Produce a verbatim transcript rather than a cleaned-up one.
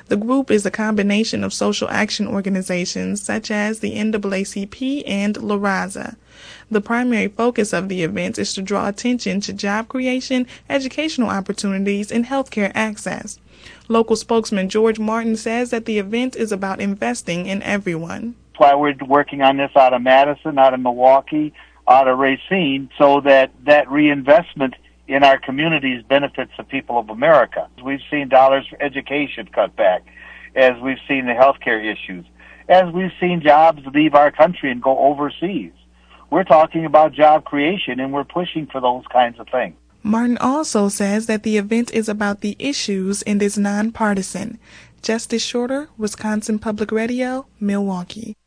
The group is a combination of social action organizations such as the N double A C P and La Raza. The primary focus of the event is to draw attention to job creation, educational opportunities, and healthcare access. Local spokesman George Martin says that the event is about investing in everyone. That's why we're working on this out of Madison, out of Milwaukee, out of Racine, so that that reinvestment in our communities benefits the people of America. We've seen dollars for education cut back, as we've seen the healthcare issues, as we've seen jobs leave our country and go overseas. We're talking about job creation, and we're pushing for those kinds of things. Martin also says that the event is about the issues and is nonpartisan. Justice Shorter, Wisconsin Public Radio, Milwaukee.